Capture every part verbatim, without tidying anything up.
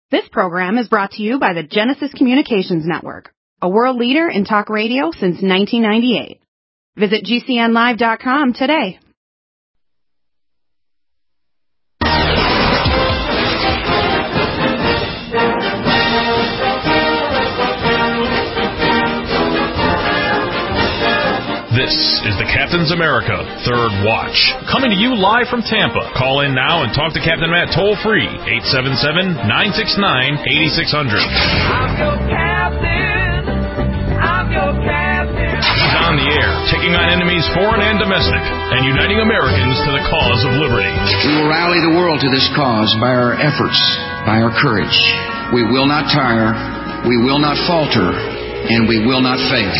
This program is brought to you by the Genesis Communications Network, a world leader in talk radio since nineteen ninety-eight. Visit G C N live dot com today. This is the Captain's America Third Watch, coming to you live from Tampa. Call in now and talk to Captain Matt toll-free, eight seven seven, nine six nine, eight six zero zero. I'm your captain. I'm your captain. He's on the air, taking on enemies foreign and domestic, and uniting Americans to the cause of liberty. We will rally the world to this cause by our efforts, by our courage. We will not tire, we will not falter, and we will not fail.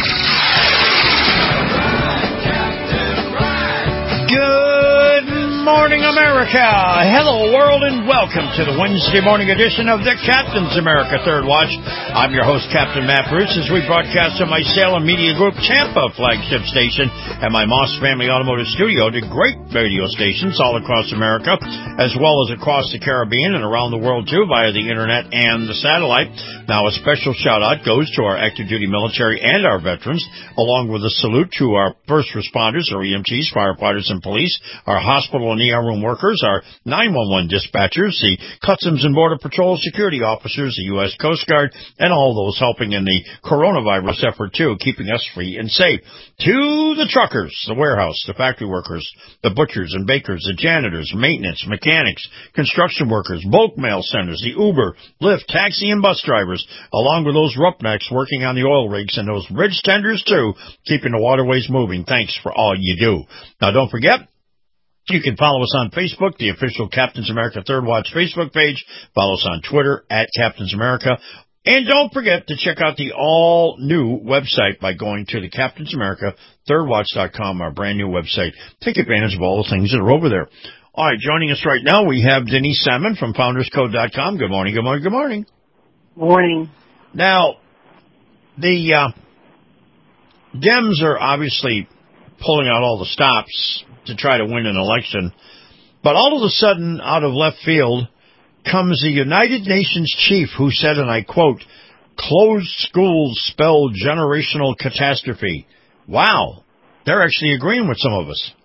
Good morning, America. Hello, world, and welcome to the Wednesday morning edition of the Captain's America Third Watch. I'm your host, Captain Matt Bruce, as we broadcast on my Salem Media Group Tampa flagship station and my Moss Family Automotive Studio to great radio stations all across America, as well as across the Caribbean and around the world, too, via the Internet and the satellite. Now, a special shout-out goes to our active duty military and our veterans, along with a salute to our first responders, our E M Ts, firefighters, and police, our hospital and E R room workers, our nine one one dispatchers, the Customs and Border Patrol security officers, the U S Coast Guard, and all those helping in the coronavirus effort, too, keeping us free and safe. To the truckers, the warehouse, the factory workers, the butchers and bakers, the janitors, maintenance, mechanics, construction workers, bulk mail centers, the Uber, Lyft, taxi, and bus drivers, along with those roughnecks working on the oil rigs and those bridge tenders, too, keeping the waterways moving. Thanks for all you do. Now, don't forget, you can follow us on Facebook, the official Captain's America Third Watch Facebook page. Follow us on Twitter, at Captain's America. And don't forget to check out the all-new website by going to the Captain's America Third Watch dot com, our brand-new website. Take advantage of all the things that are over there. All right, joining us right now, we have Denise Salmon from Founders Code dot com. Good morning, good morning, good morning. Morning. Now, the uh, Dems are obviously pulling out all the stops to try to win an election. But all of a sudden, out of left field, comes the United Nations chief who said, and I quote, "Closed schools spell generational catastrophe." Wow. They're actually agreeing with some of us.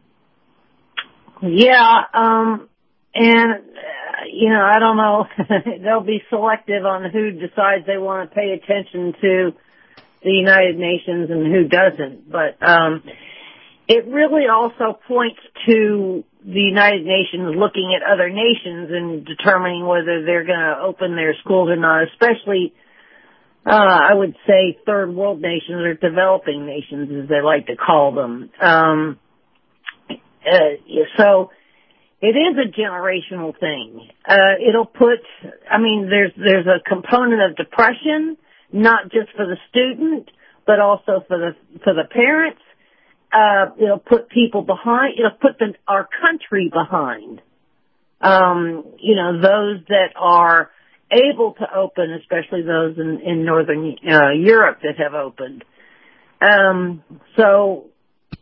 Yeah, um, and, uh, you know, I don't know. They'll be selective on who decides they want to pay attention to the United Nations and who doesn't. But, um, it really also points to the United Nations looking at other nations and determining whether they're going to open their schools or not, especially, uh, I would say third world nations or developing nations, as they like to call them. Um, uh, so it is a generational thing. Uh, it'll put, I mean, there's, there's a component of depression, not just for the student, but also for the, for the parents. Uh, it'll put people behind, it'll put the, our country behind. Um, you know, those that are able to open, especially those in, in Northern uh, Europe that have opened. Um, so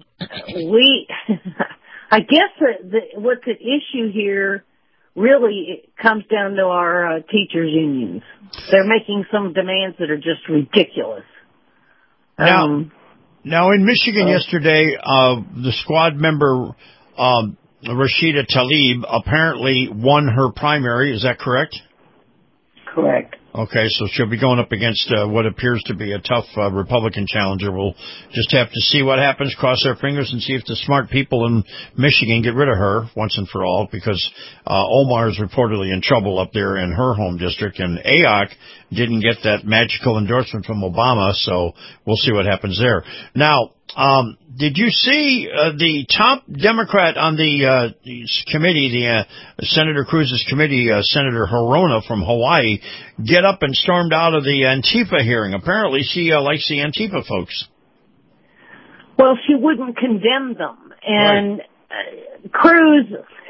we, I guess that the, what's at issue here really comes down to our uh, teachers' unions. They're making some demands that are just ridiculous. Now, um, Now, in Michigan yesterday, uh, the squad member, um, Rashida Tlaib, apparently won her primary. Is that correct? Correct. Okay, so she'll be going up against uh, what appears to be a tough uh, Republican challenger. We'll just have to see what happens, cross our fingers, and see if the smart people in Michigan get rid of her once and for all, because uh, Omar is reportedly in trouble up there in her home district, and A O C didn't get that magical endorsement from Obama, so we'll see what happens there. Now, um, did you see uh, the top Democrat on the uh, committee, the uh, Senator Cruz's committee, uh, Senator Hirona from Hawaii, get up and stormed out of the Antifa hearing? Apparently, she uh, likes the Antifa folks. Well, she wouldn't condemn them, and right. uh, Cruz,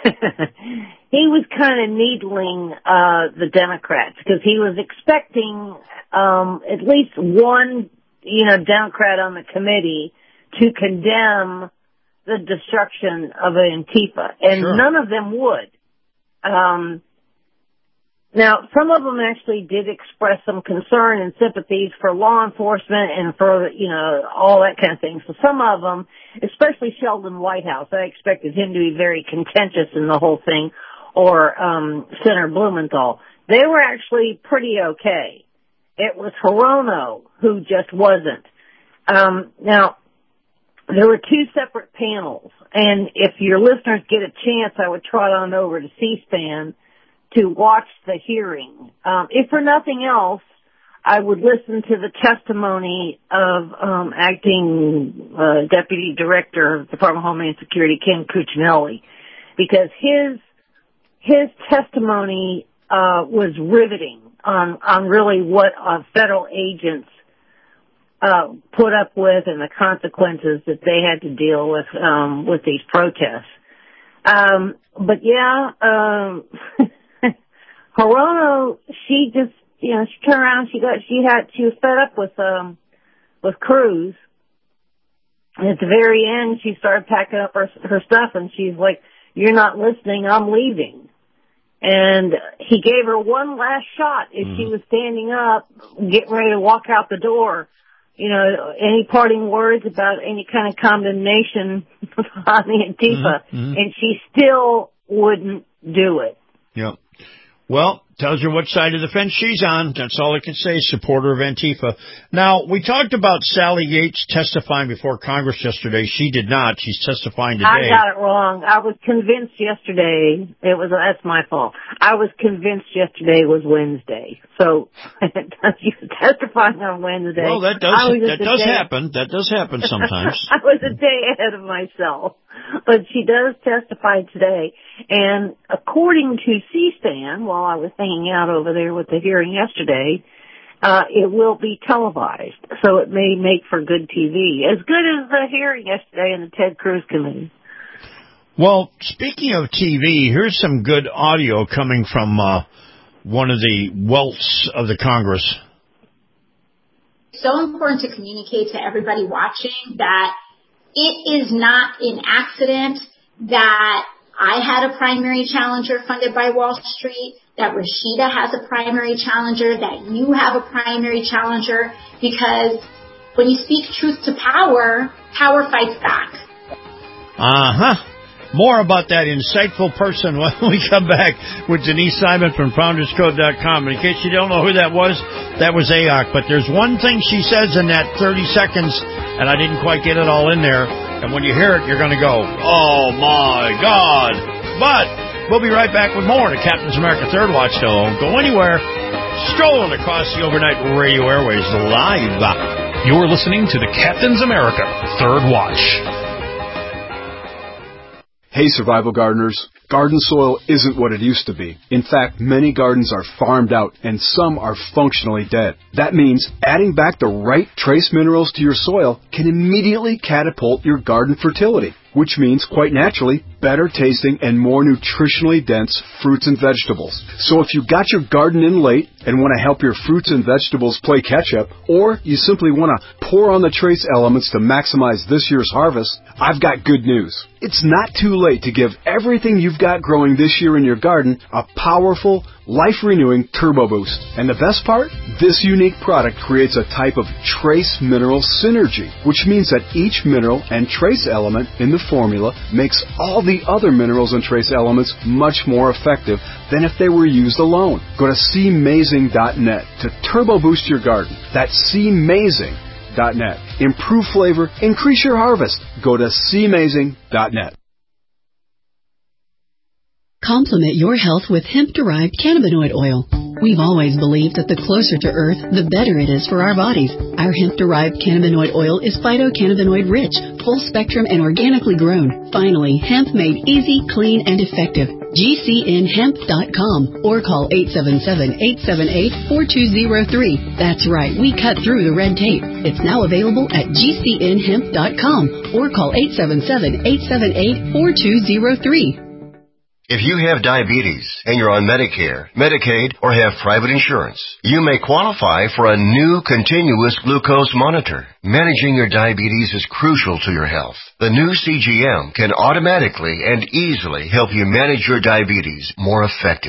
he was kind of needling uh, the Democrats because he was expecting um, at least one, you know, Democrat on the committee to condemn the destruction of Antifa, and sure. none of them would. Um, Now, some of them actually did express some concern and sympathies for law enforcement and for, you know, all that kind of thing. So some of them, especially Sheldon Whitehouse, I expected him to be very contentious in the whole thing, or um, Senator Blumenthal. They were actually pretty okay. It was Hirono who just wasn't. Um, now, there were two separate panels, and if your listeners get a chance, I would trot on over to C-SPAN to watch the hearing. Um, if for nothing else, I would listen to the testimony of um, acting uh, Deputy Director of the Department of Homeland Security, Ken Cuccinelli, because his his testimony uh, was riveting on on really what uh, federal agents uh, put up with and the consequences that they had to deal with um, with these protests. Um, but yeah. Um, Hirono, she just, you know, she turned around, she got, she had, she was fed up with, um, with Cruz. And at the very end, she started packing up her, her stuff and she's like, "You're not listening, I'm leaving." And he gave her one last shot as mm-hmm. she was standing up, getting ready to walk out the door. You know, any parting words about any kind of condemnation on the Antifa. Mm-hmm. Mm-hmm. And she still wouldn't do it. Yep. Well, tells you what side of the fence she's on. That's all I can say, supporter of Antifa. Now, we talked about Sally Yates testifying before Congress yesterday. She did not. She's testifying today. I got it wrong. I was convinced yesterday it was, that's my fault. I was convinced yesterday was Wednesday. So, she was testifying on Wednesday. Well, that does, that does day, happen. That does happen sometimes. I was a day ahead of myself. But she does testify today. And according to C-SPAN, while I was hanging out over there with the hearing yesterday, uh, it will be televised. So it may make for good T V. As good as the hearing yesterday in the Ted Cruz committee. Well, speaking of T V, here's some good audio coming from uh, one of the welts of the Congress. It's so important to communicate to everybody watching that it is not an accident that I had a primary challenger funded by Wall Street, that Rashida has a primary challenger, that you have a primary challenger, because when you speak truth to power, power fights back. Uh-huh. More about that insightful person when we come back with Denise Simon from Founders Code dot com. And in case you don't know who that was, that was A O C. But there's one thing she says in that thirty seconds, and I didn't quite get it all in there. And when you hear it, you're going to go, oh, my God. But we'll be right back with more to Captain's America Third Watch. Don't go anywhere. Strolling across the overnight radio airways live. You're listening to the Captain's America Third Watch. Hey, survival gardeners. Garden soil isn't what it used to be. In fact, many gardens are farmed out and some are functionally dead. That means adding back the right trace minerals to your soil can immediately catapult your garden fertility, which means, quite naturally, better tasting and more nutritionally dense fruits and vegetables. So if you got your garden in late and want to help your fruits and vegetables play catch-up, or you simply want to pour on the trace elements to maximize this year's harvest, I've got good news. It's not too late to give everything you've got growing this year in your garden a powerful, life-renewing turbo boost. And the best part? This unique product creates a type of trace mineral synergy, which means that each mineral and trace element in the formula makes all the other minerals and trace elements much more effective than if they were used alone. Go to C mazing dot net to turbo boost your garden. That's C mazing dot net. Improve flavor, increase your harvest. Go to C mazing dot net. Complement your health with hemp-derived cannabinoid oil. We've always believed that the closer to Earth, the better it is for our bodies. Our hemp-derived cannabinoid oil is phytocannabinoid-rich, full-spectrum, and organically grown. Finally, hemp made easy, clean, and effective. G C N hemp dot com or call eight seven seven, eight seven eight, four two zero three. That's right, we cut through the red tape. It's now available at G C N hemp dot com or call eight seven seven, eight seven eight, four two zero three. If you have diabetes and you're on Medicare, Medicaid, or have private insurance, you may qualify for a new continuous glucose monitor. Managing your diabetes is crucial to your health. The new C G M can automatically and easily help you manage your diabetes more effectively.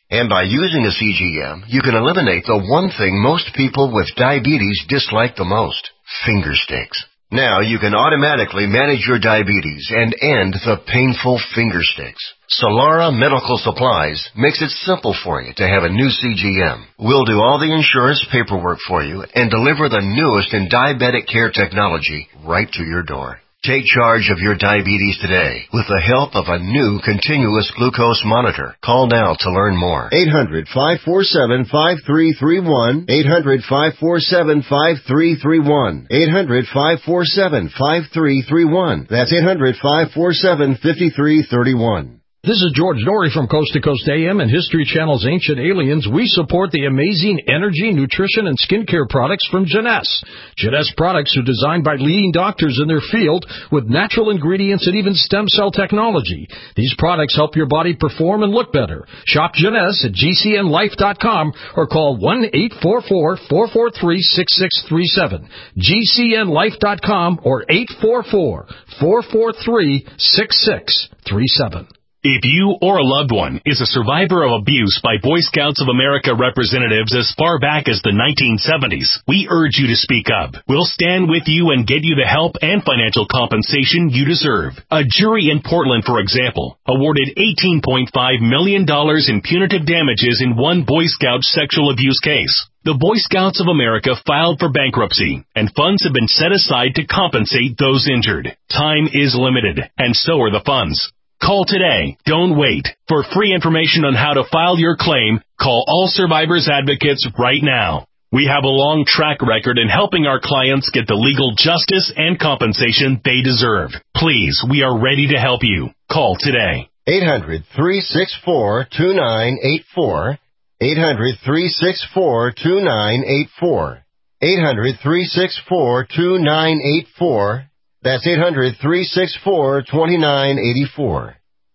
And by using a C G M, you can eliminate the one thing most people with diabetes dislike the most, finger sticks. Now you can automatically manage your diabetes and end the painful finger sticks. Solara Medical Supplies makes it simple for you to have a new C G M. We'll do all the insurance paperwork for you and deliver the newest in diabetic care technology right to your door. Take charge of your diabetes today with the help of a new continuous glucose monitor. Call now to learn more. eight hundred, five four seven, five three three one. eight hundred, five four seven, five three three one. eight hundred, five four seven, five three three one. That's eight hundred, five four seven, five three three one. This is George Norrie from Coast to Coast A M and History Channel's Ancient Aliens. We support the amazing energy, nutrition, and skincare products from Jeunesse. Jeunesse products are designed by leading doctors in their field with natural ingredients and even stem cell technology. These products help your body perform and look better. Shop Jeunesse at G C N life dot com or call one eight four four, four four three, six six three seven. G C N life dot com or eight four four, four four three, six six three seven. If you or a loved one is a survivor of abuse by Boy Scouts of America representatives as far back as the nineteen seventies, we urge you to speak up. We'll stand with you and get you the help and financial compensation you deserve. A jury in Portland, for example, awarded eighteen point five million dollars in punitive damages in one Boy Scout sexual abuse case. The Boy Scouts of America filed for bankruptcy, and funds have been set aside to compensate those injured. Time is limited, and so are the funds. Call today. Don't wait. For free information on how to file your claim, call All Survivors Advocates right now. We have a long track record in helping our clients get the legal justice and compensation they deserve. Please, we are ready to help you. Call today. eight hundred, three six four, two nine eight four. eight hundred, three six four, two nine eight four. eight hundred, three six four, two nine eight four. That's eight hundred, three six four, two nine eight four.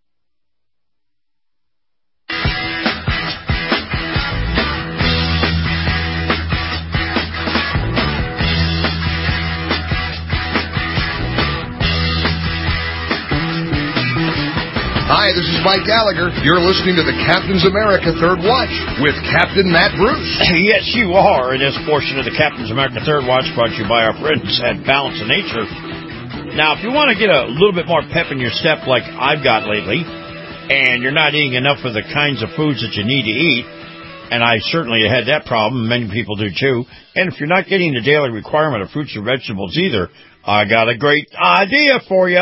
Hi, this is Mike Gallagher. You're listening to the Captain's America Third Watch with Captain Matt Bruce. Yes, you are. In this portion of the Captain's America Third Watch brought to you by our friends at Balance of Nature. Now, if you want to get a little bit more pep in your step like I've got lately, and you're not eating enough of the kinds of foods that you need to eat, and I certainly had that problem, many people do too, and if you're not getting the daily requirement of fruits or vegetables either, I got a great idea for you.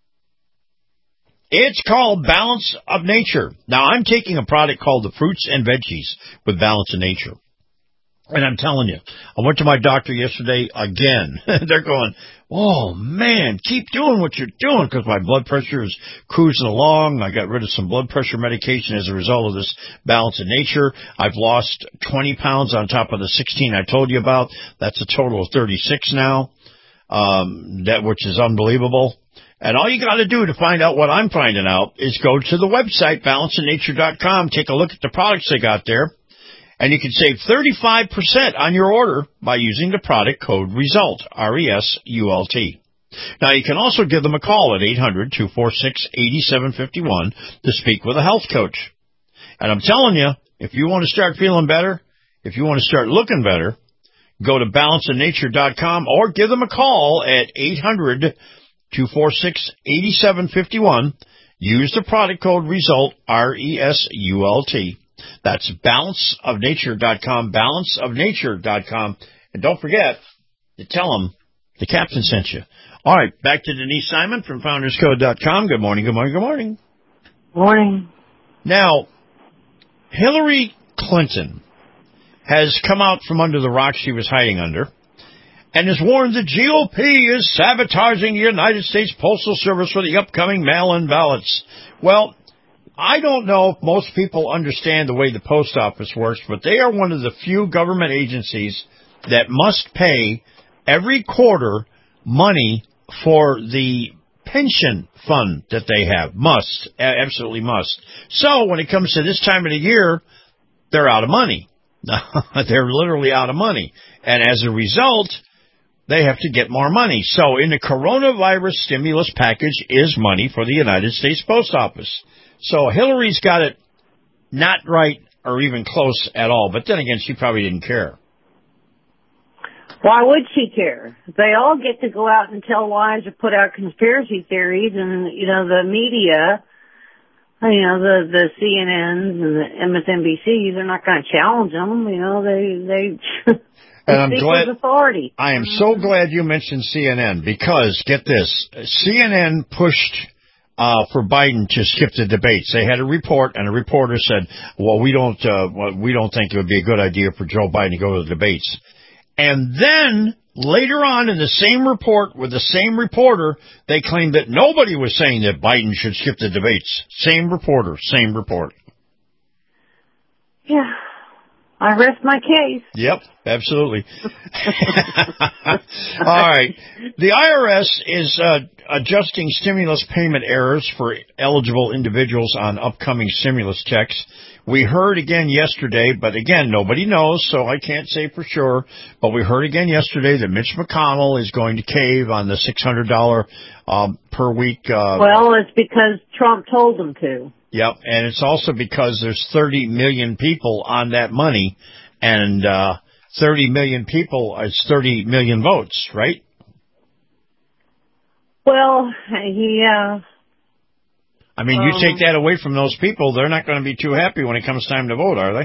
It's called Balance of Nature. Now, I'm taking a product called the Fruits and Veggies with Balance of Nature. And I'm telling you, I went to my doctor yesterday again. They're going, oh, man, keep doing what you're doing, because my blood pressure is cruising along. I got rid of some blood pressure medication as a result of this Balance of Nature. I've lost twenty pounds on top of the sixteen I told you about. That's a total of thirty-six now, um, that which is unbelievable. And all you got to do to find out what I'm finding out is go to the website, balance of nature dot com, take a look at the products they got there, and you can save thirty-five percent on your order by using the product code RESULT, R E S U L T. Now, you can also give them a call at eight hundred, two four six, eight seven five one to speak with a health coach. And I'm telling you, if you want to start feeling better, if you want to start looking better, go to balance of nature dot com or give them a call at eight hundred, two four six, eight seven five one. Use the product code RESULT, R E S U L T. That's balance of nature dot com, balance of nature dot com. And don't forget to tell them the captain sent you. All right, back to Denise Simon from founders code dot com. Good morning, good morning, good morning. Morning. Now, Hillary Clinton has come out from under the rock she was hiding under and has warned the G O P is sabotaging the United States Postal Service for the upcoming mail-in ballots. Well, I don't know if most people understand the way the post office works, but they are one of the few government agencies that must pay every quarter money for the pension fund that they have. Must. Absolutely must. So when it comes to this time of the year, they're out of money. They're literally out of money. And as a result, they have to get more money. So in the coronavirus stimulus package is money for the United States Post Office. So Hillary's got it not right or even close at all. But then again, she probably didn't care. Why would she care? They all get to go out and tell lies or put out conspiracy theories, and, you know, the media, you know, the, the C N Ns and the M S N B Cs are not going to challenge them. You know, they, they, and I'm glad, with authority. I am so glad you mentioned C N N because, get this, C N N pushed uh, for Biden to skip the debates. They had a report, and a reporter said, well, we don't, uh, well, we don't think it would be a good idea for Joe Biden to go to the debates. And then, later on in the same report with the same reporter, they claimed that nobody was saying that Biden should skip the debates. Same reporter, same report. Yeah, I rest my case. Yep, absolutely. All right. The I R S is uh, adjusting stimulus payment errors for eligible individuals on upcoming stimulus checks. We heard again yesterday, but again, nobody knows, so I can't say for sure. But we heard again yesterday that Mitch McConnell is going to cave on the six hundred dollars um, per week. Uh, well, it's because Trump told them to. Yep, and it's also because there's thirty million people on that money, and uh, thirty million people is thirty million votes, right? Well, yeah. I mean, you take that away from those people, they're not going to be too happy when it comes time to vote, are they?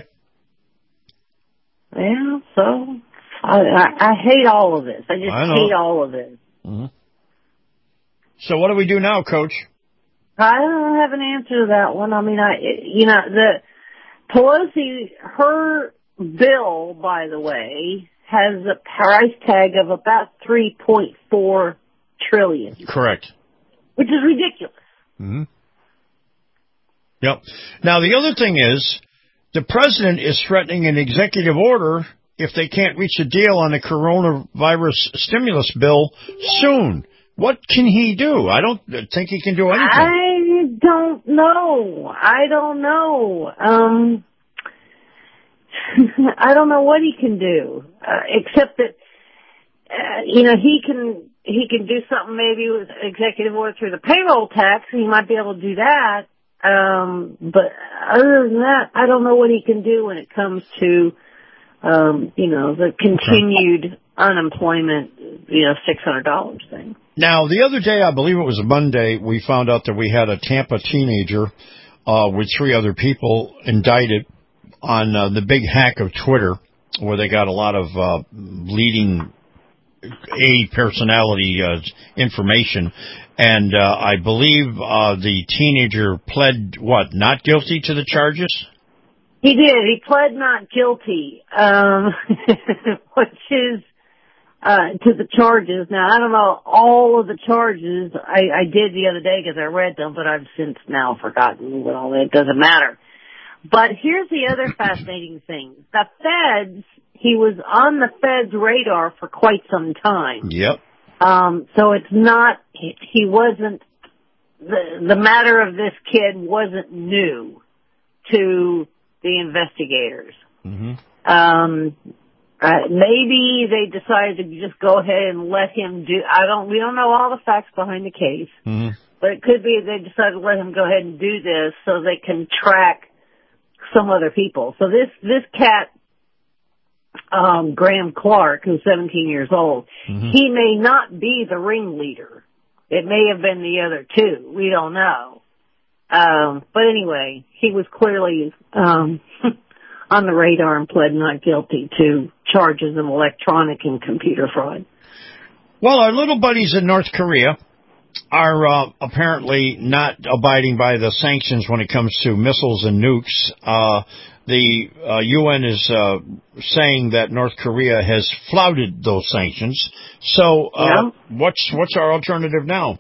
Yeah, so I, I, I hate all of this. I just I hate all of this. Mm-hmm. So what do we do now, Coach? I don't have an answer to that one. I mean, I, you know, the Pelosi, her bill, by the way, has a price tag of about three point four trillion dollars. Correct. Which is ridiculous. Mm-hmm. Yep. Now, the other thing is, the president is threatening an executive order if they can't reach a deal on the coronavirus stimulus bill soon. What can he do? I don't think he can do anything. I don't know. I don't know. Um, I don't know what he can do, uh, except that, uh, you know, he can, he can do something maybe with executive order through the payroll tax. He might be able to do that. Um, but other than that, I don't know what he can do when it comes to, um, you know, the continued okay. unemployment, you know, six hundred dollars thing. Now, the other day, I believe it was a Monday, we found out that we had a Tampa teenager, uh, with three other people indicted on, uh, the big hack of Twitter, where they got a lot of, uh, leading A personality, uh, information. And, uh, I believe, uh, the teenager pled, what, not guilty to the charges? He did. He pled not guilty, um, which is, uh, to the charges. Now, I don't know all of the charges. I, I did the other day because I read them, but I've since now forgotten what all that. It doesn't matter. But here's the other fascinating thing. The feds, he was on the feds' radar for quite some time. Yep. Um, so it's not, he, he wasn't, the, the matter of this kid wasn't new to the investigators. Mm-hmm. Um, uh, maybe they decided to just go ahead and let him do, I don't, we don't know all the facts behind the case, mm-hmm. but it could be they decided to let him go ahead and do this so they can track some other people. So this, this cat, Um, Graham Clark, who's seventeen years old, mm-hmm. he may not be the ringleader. It may have been the other two. We don't know. Um, but anyway, he was clearly um, on the radar and pled not guilty to charges of electronic and computer fraud. Well, our little buddies in North Korea are uh, apparently not abiding by the sanctions when it comes to missiles and nukes. Uh, the uh, U N is uh, saying that North Korea has flouted those sanctions. So uh, yeah. what's what's our alternative now?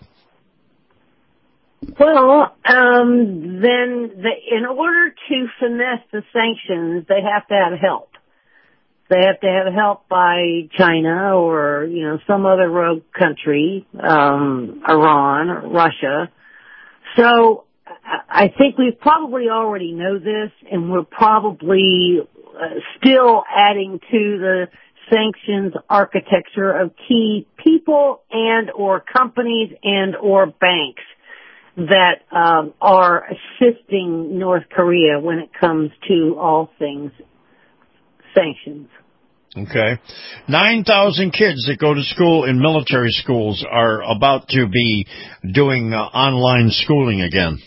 Well, um, then the, in order to finesse the sanctions, they have to have help. They have to have help by China or, you know, some other rogue country, um, Iran or Russia. So I think we probably already know this, and we're probably uh, still adding to the sanctions architecture of key people and or companies and or banks that um, are assisting North Korea when it comes to all things sanctions. Okay. nine thousand kids that go to school in military schools are about to be doing uh, online schooling again.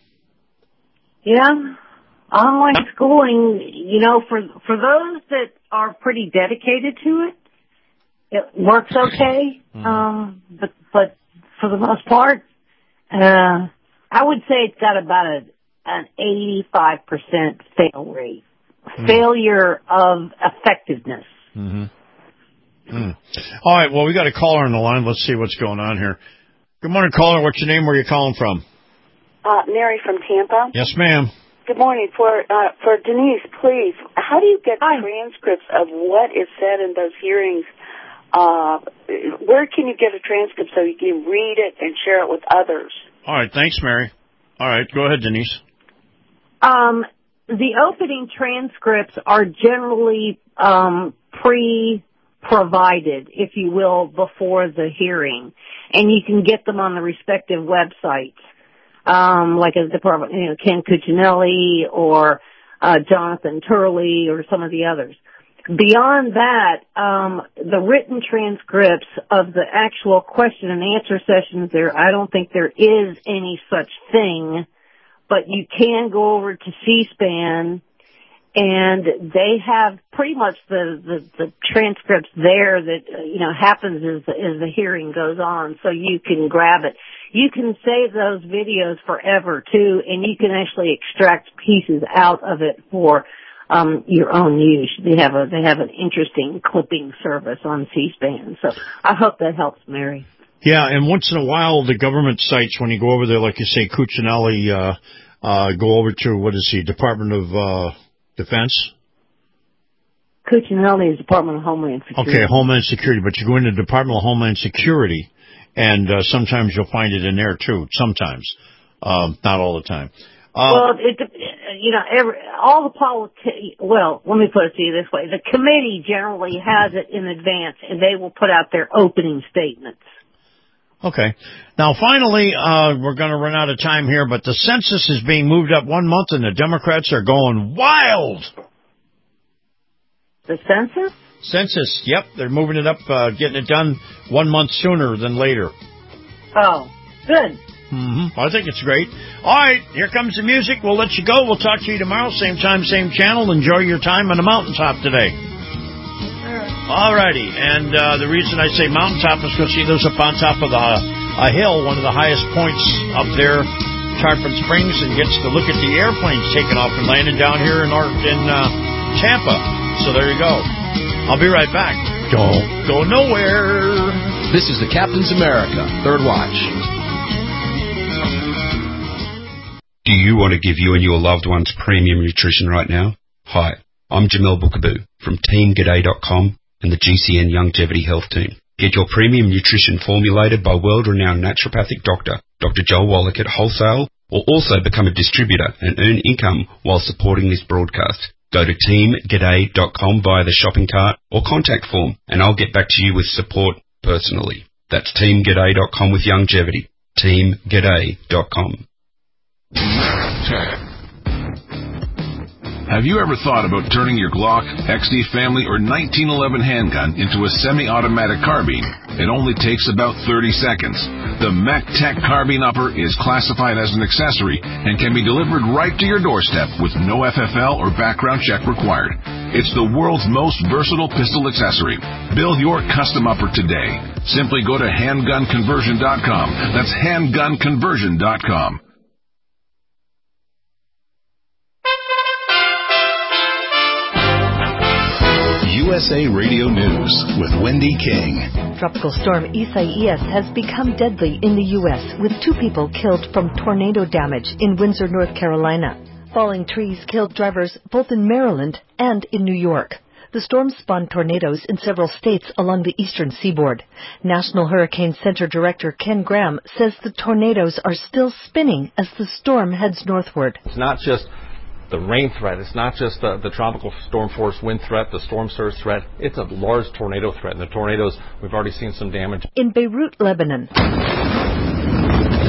Yeah. Online schooling, you know, for for those that are pretty dedicated to it, it works okay. Mm-hmm. Um, but, but for the most part, uh, I would say it's got about a, an eighty-five percent fail rate. Mm-hmm. Failure of effectiveness. Mm-hmm. Mm. All right, well, we got a caller on the line. Let's see what's going on here. Good morning, caller. What's your name? Where are you calling from? Uh, Mary from Tampa. Yes, ma'am. Good morning. For uh, for Denise, please, how do you get Hi. transcripts of what is said in those hearings? Uh, where can you get a transcript so you can read it and share it with others? All right, thanks, Mary. All right, go ahead, Denise. Um, the opening transcripts are generally um, pre-provided, if you will, before the hearing, and you can get them on the respective websites, um, like a department, you know, Ken Cuccinelli or uh, Jonathan Turley or some of the others. Beyond that, um, the written transcripts of the actual question and answer sessions, there, I don't think there is any such thing, but you can go over to C-SPAN, and they have pretty much the, the, the transcripts there that, uh, you know, happens as, as the hearing goes on, so you can grab it. You can save those videos forever, too, and you can actually extract pieces out of it for um your own use. They have a they have an interesting clipping service on C-SPAN, so I hope that helps, Mary. Yeah, and once in a while, the government sites, when you go over there, like you say, Cuccinelli, uh, uh, go over to, what is he, Department of uh, Defense? Cuccinelli is Department of Homeland Security. Okay, Homeland Security, but you go into the Department of Homeland Security, and uh, sometimes you'll find it in there, too. Sometimes. Um, not all the time. Uh, well, it, you know, every, all the politi- well, let me put it to you this way. The committee generally has it in advance, and they will put out their opening statements. Okay. Now, finally, uh, we're going to run out of time here, but the census is being moved up one month, and the Democrats are going wild. The census? Census, yep. They're moving it up, uh, getting it done one month sooner than later. Oh, good. Mm-hmm. I think it's great. All right, here comes the music. We'll let you go. We'll talk to you tomorrow, same time, same channel. Enjoy your time on the mountaintop today. All righty, and uh, the reason I say mountaintop is because he lives up on top of the, uh, a hill, one of the highest points up there, Tarpon Springs, and gets to look at the airplanes taking off and landing down here in, our, in uh, Tampa. So there you go. I'll be right back. Don't go nowhere. This is the Captain's America, Third Watch. Do you want to give you and your loved ones premium nutrition right now? Hi, I'm Jamel Bookaboo from Team G'day dot com and the G C N Longevity Health Team. Get your premium nutrition formulated by world-renowned naturopathic doctor, Doctor Joel Wallach at wholesale, or also become a distributor and earn income while supporting this broadcast. Go to Team G'day dot com via the shopping cart or contact form, and I'll get back to you with support personally. That's Team G'day dot com with longevity. Team G'day dot com. Have you ever thought about turning your Glock, X D Family, or nineteen eleven handgun into a semi-automatic carbine? It only takes about thirty seconds. The MacTech Carbine Upper is classified as an accessory and can be delivered right to your doorstep with no F F L or background check required. It's the world's most versatile pistol accessory. Build your custom upper today. Simply go to handgun conversion dot com. That's handgun conversion dot com. U S A Radio News with Wendy King. Tropical storm Isaias has become deadly in the U S, with two people killed from tornado damage in Windsor, North Carolina. Falling trees killed drivers both in Maryland and in New York. The storm spawned tornadoes in several states along the eastern seaboard. National Hurricane Center Director Ken Graham says the tornadoes are still spinning as the storm heads northward. It's not just the rain threat. It's not just the, the tropical storm force wind threat, the storm surge threat. It's a large tornado threat. And the tornadoes, we've already seen some damage. In Beirut, Lebanon,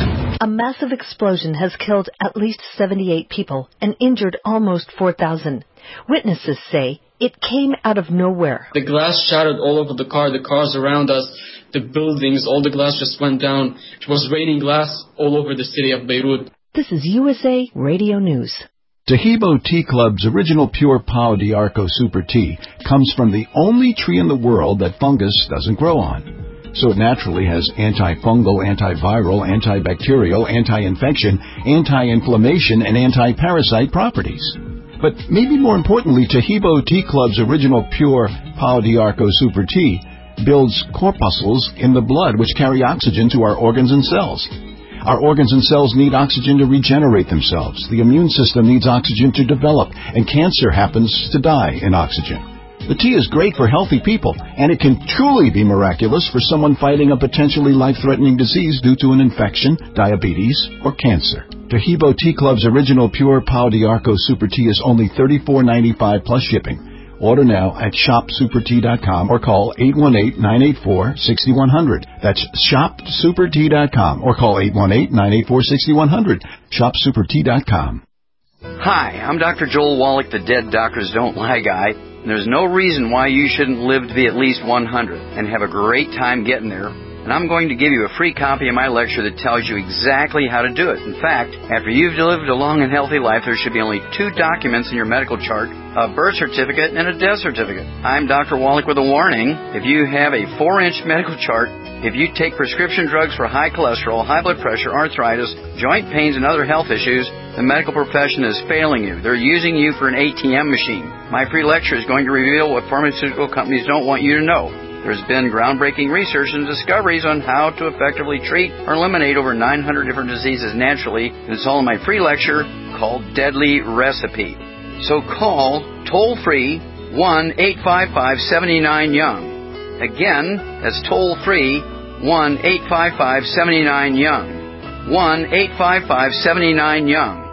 A massive explosion has killed at least seventy-eight people and injured almost four thousand. Witnesses say it came out of nowhere. The glass shattered all over the car, the cars around us, the buildings, all the glass just went down. It was raining glass all over the city of Beirut. This is U S A Radio News. Taheebo Tea Club's original pure Pau d'Arco Super Tea comes from the only tree in the world that fungus doesn't grow on. So it naturally has antifungal, antiviral, antibacterial, anti-infection, anti-inflammation, and anti-parasite properties. But maybe more importantly, Taheebo Tea Club's original pure Pau d'Arco Super Tea builds corpuscles in the blood which carry oxygen to our organs and cells. Our organs and cells need oxygen to regenerate themselves. The immune system needs oxygen to develop, and cancer happens to die in oxygen. The tea is great for healthy people, and it can truly be miraculous for someone fighting a potentially life-threatening disease due to an infection, diabetes, or cancer. Taheebo Tea Club's original pure Pau d'Arco Super Tea is only thirty-four ninety-five plus shipping. Order now at shop super tea dot com or call eight one eight, nine eight four, six one zero zero. That's shop super tea dot com or call eight one eight, nine eight four, six one zero zero. shop super tea dot com. Hi, I'm Doctor Joel Wallach, the Dead Doctors Don't Lie guy. There's no reason why you shouldn't live to be at least one hundred and have a great time getting there. And I'm going to give you a free copy of my lecture that tells you exactly how to do it. In fact, after you've lived a long and healthy life, there should be only two documents in your medical chart, a birth certificate and a death certificate. I'm Doctor Wallach with a warning. If you have a four-inch medical chart, if you take prescription drugs for high cholesterol, high blood pressure, arthritis, joint pains, and other health issues, the medical profession is failing you. They're using you for an A T M machine. My free lecture is going to reveal what pharmaceutical companies don't want you to know. There's been groundbreaking research and discoveries on how to effectively treat or eliminate over nine hundred different diseases naturally, and it's all in my free lecture called Deadly Recipe. So call toll-free one eight five five, seven nine young. Again, that's toll-free one eight five five, seven nine young. one eight five five, seven nine young.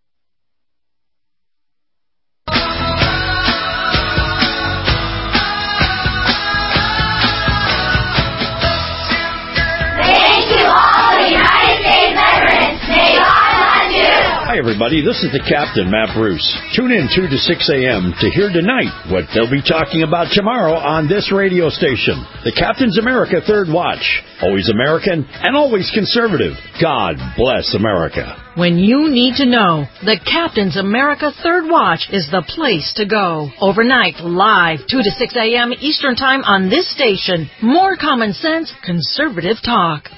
Hi, everybody. This is the Captain, Matt Bruce. Tune in two to six a.m. to hear tonight what they'll be talking about tomorrow on this radio station. The Captain's America Third Watch. Always American and always conservative. God bless America. When you need to know, the Captain's America Third Watch is the place to go. Overnight, live, two to six a.m. Eastern Time on this station. More common sense, conservative talk.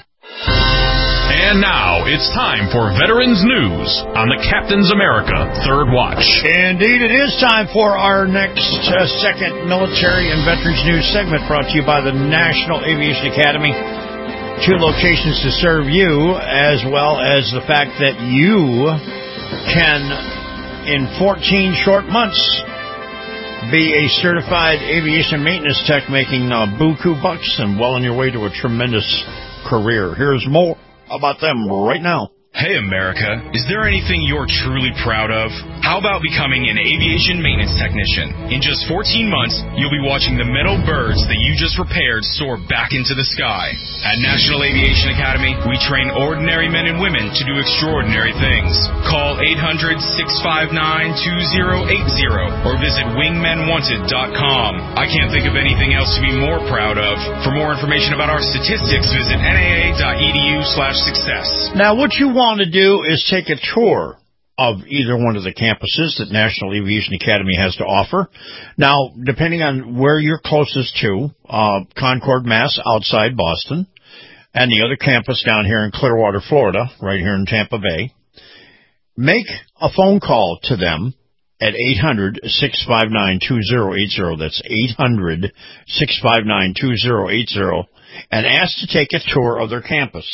And now it's time for Veterans News on the Captain's America Third Watch. Indeed, it is time for our next uh, second military and Veterans News segment brought to you by the National Aviation Academy. Two locations to serve you, as well as the fact that you can, in fourteen short months, be a certified aviation maintenance tech making uh, buku bucks and well on your way to a tremendous career. Here's more about them right now. Hey, America, is there anything you're truly proud of? How about becoming an aviation maintenance technician? In just fourteen months, you'll be watching the metal birds that you just repaired soar back into the sky. At National Aviation Academy, we train ordinary men and women to do extraordinary things. Call eight hundred, six five nine, two zero eight zero or visit wingmen wanted dot com. I can't think of anything else to be more proud of. For more information about our statistics, visit N A A dot E D U slash success. Now, what you want to do is take a tour of either one of the campuses that National Aviation Academy has to offer. Now, depending on where you're closest to, uh, Concord, Mass, outside Boston, and the other campus down here in Clearwater, Florida, right here in Tampa Bay, make a phone call to them at eight hundred, six five nine, two zero eight zero. That's eight hundred, six five nine, two zero eight zero, and ask to take a tour of their campus.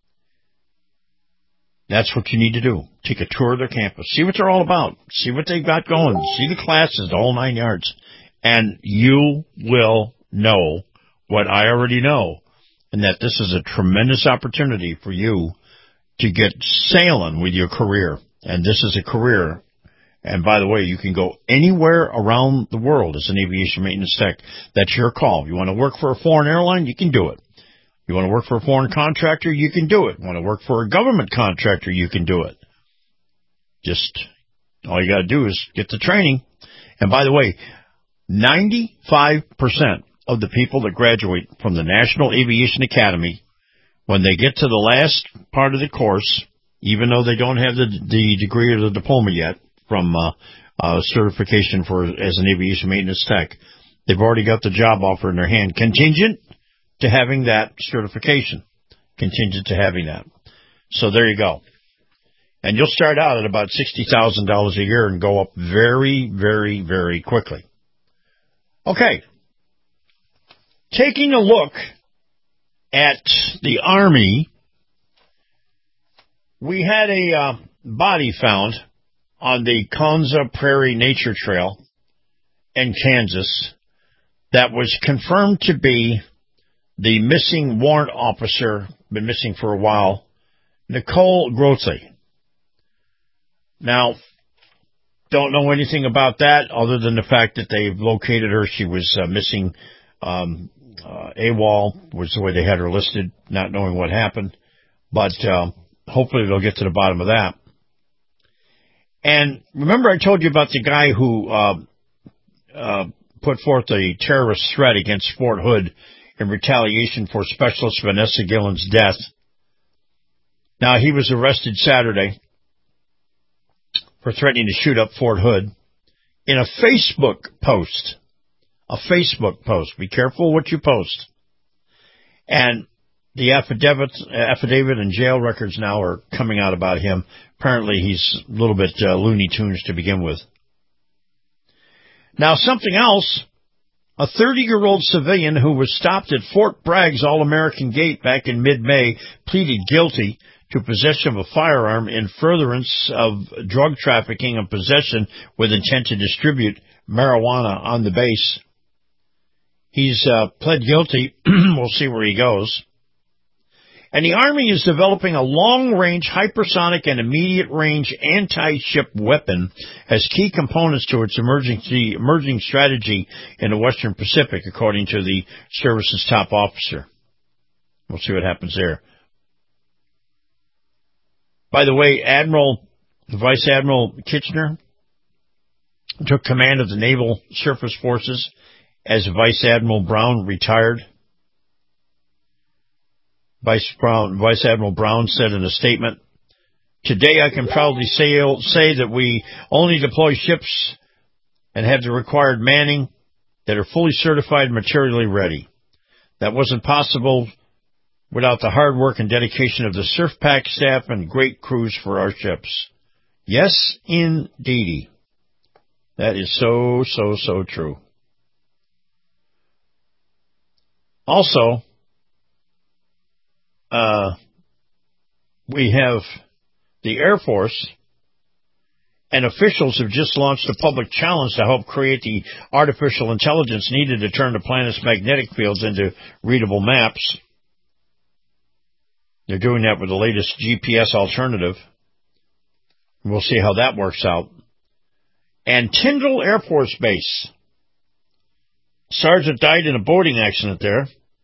That's what you need to do. Take a tour of their campus. See what they're all about. See what they've got going. See the classes, the whole nine yards. And you will know what I already know, and that this is a tremendous opportunity for you to get sailing with your career. And this is a career. And by the way, you can go anywhere around the world as an aviation maintenance tech. That's your call. You want to work for a foreign airline? You can do it. You want to work for a foreign contractor, you can do it. Want to work for a government contractor, you can do it. Just all you got to do is get the training. And by the way, ninety-five percent of the people that graduate from the National Aviation Academy, when they get to the last part of the course, even though they don't have the, the degree or the diploma yet from uh, uh, certification for as an aviation maintenance tech, they've already got the job offer in their hand, contingent to having that certification, contingent to having that. So there you go. And you'll start out at about sixty thousand dollars a year and go up very, very, very quickly. Okay. Taking a look at the Army, we had a uh, body found on the Konza Prairie Nature Trail in Kansas that was confirmed to be the missing warrant officer, been missing for a while, Nicole Grothe. Now, don't know anything about that other than the fact that they've located her. She was uh, missing, um, uh, AWOL was the way they had her listed, not knowing what happened. But uh, hopefully they'll get to the bottom of that. And remember I told you about the guy who uh, uh, put forth a terrorist threat against Fort Hood in retaliation for Specialist Vanessa Gillen's death. Now, he was arrested Saturday for threatening to shoot up Fort Hood in a Facebook post. A Facebook post. Be careful what you post. And the affidavit, affidavit and jail records now are coming out about him. Apparently he's a little bit uh, Looney Tunes to begin with. Now, something else. A thirty-year-old civilian who was stopped at Fort Bragg's All-American Gate back in mid-May pleaded guilty to possession of a firearm in furtherance of drug trafficking and possession with intent to distribute marijuana on the base. He's uh, pled guilty. We'll see where he goes. And the Army is developing a long-range, hypersonic, and immediate-range anti-ship weapon as key components to its emergency, emerging strategy in the Western Pacific, according to the service's top officer. We'll see what happens there. By the way, Admiral, Vice Admiral Kitchener took command of the Naval Surface Forces as Vice Admiral Brown retired. Vice, Brown, Vice Admiral Brown said in a statement, "Today I can proudly say, say that we only deploy ships and have the required manning that are fully certified and materially ready. That wasn't possible without the hard work and dedication of the SurfPack staff and great crews for our ships." Yes, indeedy. That is so, so, so true. Also, uh, we have the Air Force and officials have just launched a public challenge to help create the artificial intelligence needed to turn the planet's magnetic fields into readable maps. They're doing that with the latest G P S alternative. We'll see how that works out. And Tyndall Air Force Base. Sergeant died in a boating accident there.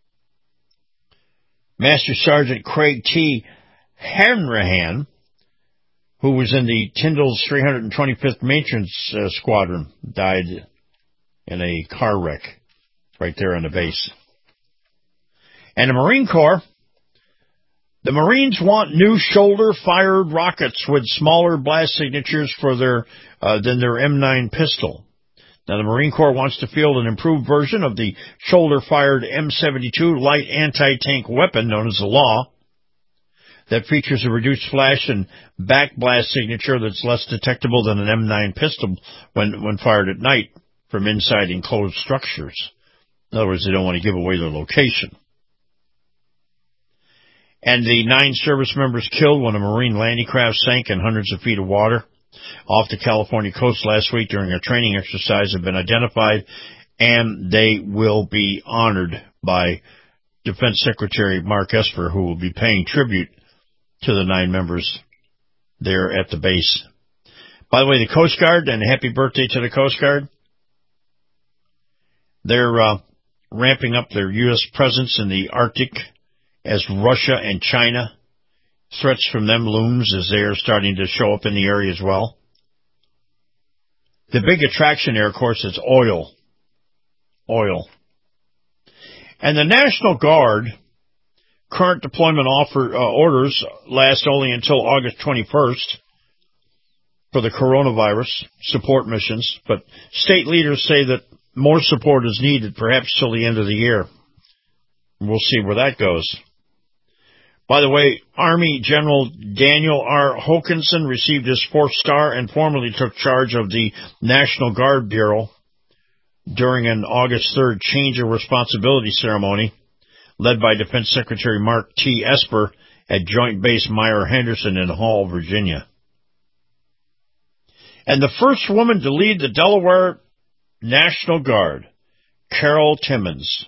Master Sergeant Craig T. Hanrahan, who was in the Tyndall's three hundred twenty-fifth Maintenance uh, Squadron, died in a car wreck right there on the base. And the Marine Corps, the Marines want new shoulder-fired rockets with smaller blast signatures for their uh, than their M nine pistol. Now, the Marine Corps wants to field an improved version of the shoulder-fired M seventy-two light anti-tank weapon known as the Law that features a reduced flash and backblast signature that's less detectable than an M nine pistol when, when fired at night from inside enclosed structures. In other words, they don't want to give away their location. And the nine service members killed when a Marine landing craft sank in hundreds of feet of water off the California coast last week during a training exercise have been identified, and they will be honored by Defense Secretary Mark Esper, who will be paying tribute to the nine members there at the base. By the way, the Coast Guard, and happy birthday to the Coast Guard, they're uh, ramping up their U S presence in the Arctic as Russia and China. Threats from them looms as they are starting to show up in the area as well. The big attraction there, of course, is oil. Oil. And the National Guard, current deployment offer, uh, orders last only until August twenty-first for the coronavirus support missions, but state leaders say that more support is needed, perhaps till the end of the year. We'll see where that goes. By the way, Army General Daniel R. Hokanson received his fourth star and formally took charge of the National Guard Bureau during an August third change of responsibility ceremony led by Defense Secretary Mark T. Esper at Joint Base Meier-Henderson in Hall, Virginia. And the first woman to lead the Delaware National Guard, Carol Timmons.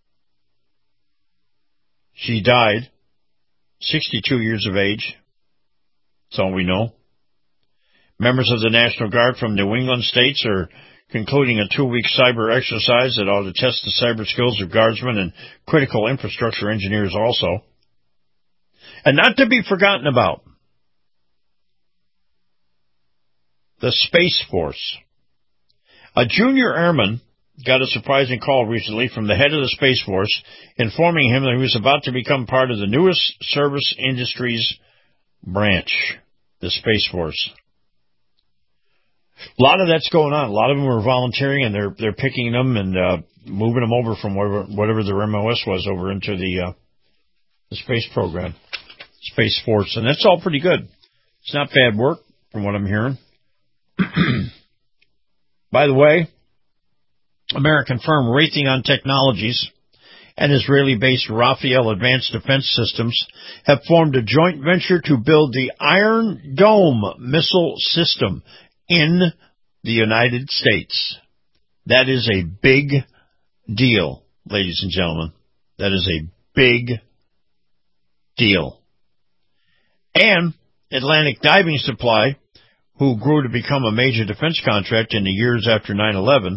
She died, sixty-two years of age. That's all we know. Members of the National Guard from New England states are concluding a two-week cyber exercise that ought to test the cyber skills of guardsmen and critical infrastructure engineers also. And not to be forgotten about, the Space Force. A junior airman got a surprising call recently from the head of the Space Force informing him that he was about to become part of the newest service industries branch, the Space Force. A lot of that's going on. A lot of them are volunteering, and they're they're picking them and uh, moving them over from whatever, whatever their M O S was over into the uh, the space program, Space Force, and that's all pretty good. It's not bad work from what I'm hearing. By the way, American firm Raytheon Technologies and Israeli-based Rafael Advanced Defense Systems have formed a joint venture to build the Iron Dome missile system in the United States. That is a big deal, ladies and gentlemen. That is a big deal. And Atlantic Diving Supply, who grew to become a major defense contract in the years after nine eleven,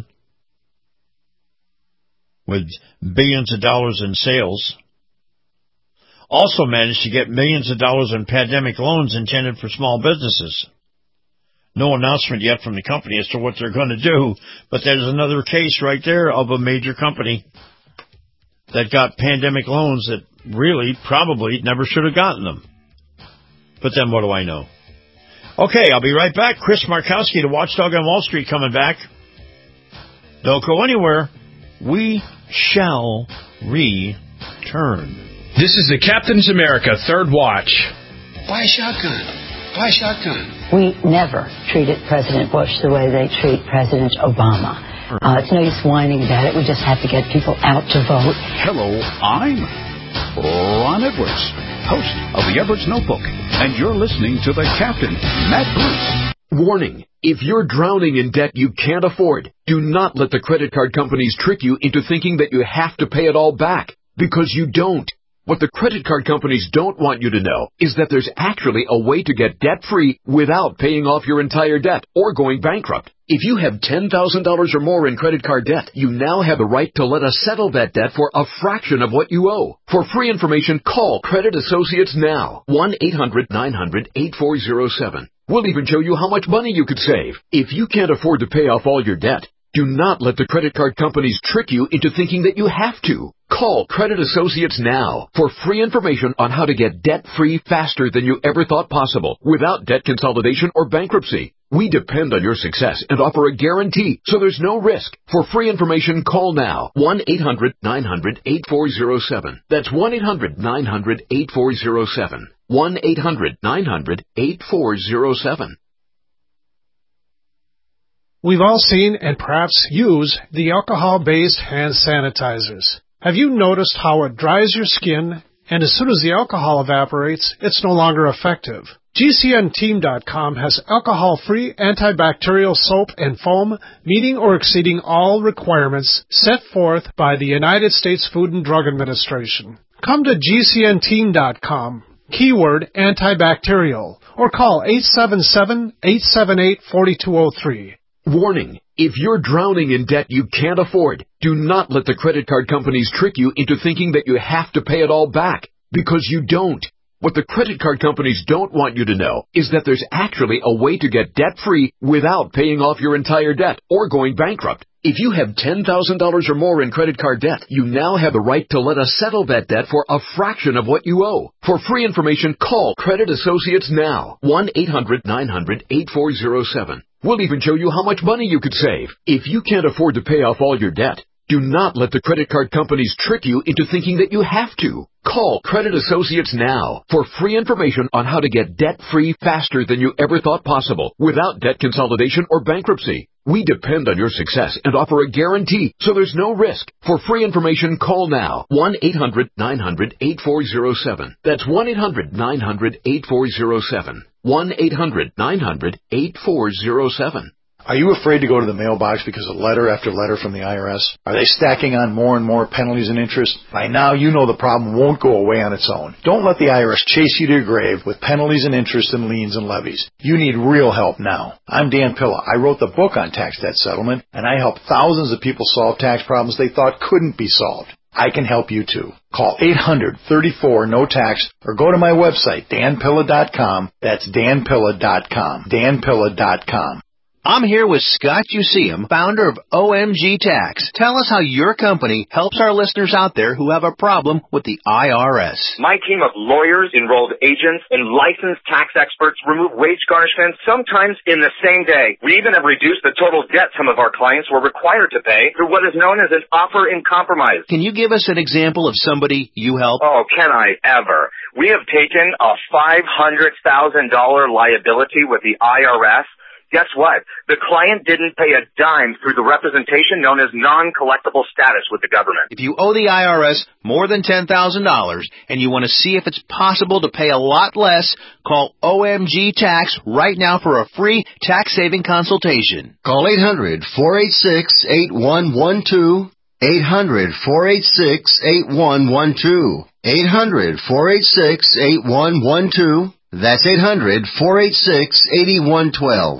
with billions of dollars in sales, also managed to get millions of dollars in pandemic loans intended for small businesses. No announcement yet from the company as to what they're going to do, but there's another case right there of a major company that got pandemic loans that really probably never should have gotten them. But then what do I know? Okay, I'll be right back. Chris Markowski, the Watchdog on Wall Street, coming back. Don't go anywhere. We shall return. This is the Captain's America Third Watch. Buy a shotgun. Buy a shotgun. We never treated President Bush the way they treat President Obama. Uh, it's no use whining about it. We just have to get people out to vote. Hello, I'm Ron Edwards, host of the Edwards Notebook, and you're listening to the Captain, Matt Bruce. Warning. If you're drowning in debt you can't afford, do not let the credit card companies trick you into thinking that you have to pay it all back, because you don't. What the credit card companies don't want you to know is that there's actually a way to get debt-free without paying off your entire debt or going bankrupt. If you have ten thousand dollars or more in credit card debt, you now have the right to let us settle that debt for a fraction of what you owe. For free information, call Credit Associates now. one eight hundred nine hundred eight four zero seven. We'll even show you how much money you could save. If you can't afford to pay off all your debt, do not let the credit card companies trick you into thinking that you have to. Call Credit Associates now for free information on how to get debt-free faster than you ever thought possible without debt consolidation or bankruptcy. We depend on your success and offer a guarantee, so there's no risk. For free information, call now. one eight hundred nine hundred eight four zero seven. That's one eight hundred nine hundred eight four zero seven. one eight hundred nine hundred eight four zero seven. We've all seen and perhaps use the alcohol-based hand sanitizers. Have you noticed how it dries your skin, and as soon as the alcohol evaporates, it's no longer effective? G C N team dot com has alcohol-free antibacterial soap and foam meeting or exceeding all requirements set forth by the United States Food and Drug Administration. Come to G C N team dot com, keyword antibacterial, or call eight seven seven, eight seven eight, four two zero three. Warning. If you're drowning in debt you can't afford, do not let the credit card companies trick you into thinking that you have to pay it all back, Because you don't. What the credit card companies don't want you to know is that there's actually a way to get debt-free without paying off your entire debt or going bankrupt. If you have ten thousand dollars or more in credit card debt, you now have the right to let us settle that debt for a fraction of what you owe. For free information, call Credit Associates now. one eight hundred nine hundred eight four zero seven. We'll even show you how much money you could save. If you can't afford to pay off all your debt, do not let the credit card companies trick you into thinking that you have to. Call Credit Associates now for free information on how to get debt-free faster than you ever thought possible without debt consolidation or bankruptcy. We depend on your success and offer a guarantee, so there's no risk. For free information, call now. one eight hundred nine hundred eight four zero seven. That's one eight hundred nine hundred eight four zero seven. one eight hundred nine hundred eight four zero seven. Are you afraid to go to the mailbox because of letter after letter from the I R S? Are they stacking on more and more penalties and interest? By now, you know the problem won't go away on its own. Don't let the I R S chase you to your grave with penalties and interest and liens and levies. You need real help now. I'm Dan Pilla. I wrote the book on tax debt settlement, and I help thousands of people solve tax problems they thought couldn't be solved. I can help you too. Call eight hundred thirty-four no tax or go to my website, dan pilla dot com. That's dan pilla dot com. dan pilla dot com. I'm here with Scott Useum, founder of O M G Tax. Tell us how your company helps our listeners out there who have a problem with the I R S. My team of lawyers, enrolled agents, and licensed tax experts remove wage garnishments sometimes in the same day. We even have reduced the total debt some of our clients were required to pay through what is known as an offer in compromise. Can you give us an example of somebody you help? Oh, can I ever? We have taken a five hundred thousand dollars liability with the I R S. Guess what? The client didn't pay a dime through the representation known as non-collectible status with the government. If you owe the I R S more than ten thousand dollars and you want to see if it's possible to pay a lot less, call O M G Tax right now for a free tax-saving consultation. Call eight hundred four eight six eight one one two. eight hundred four eight six eight one one two. eight hundred four eight six eight one one two. That's eight hundred four eight six eight one one two.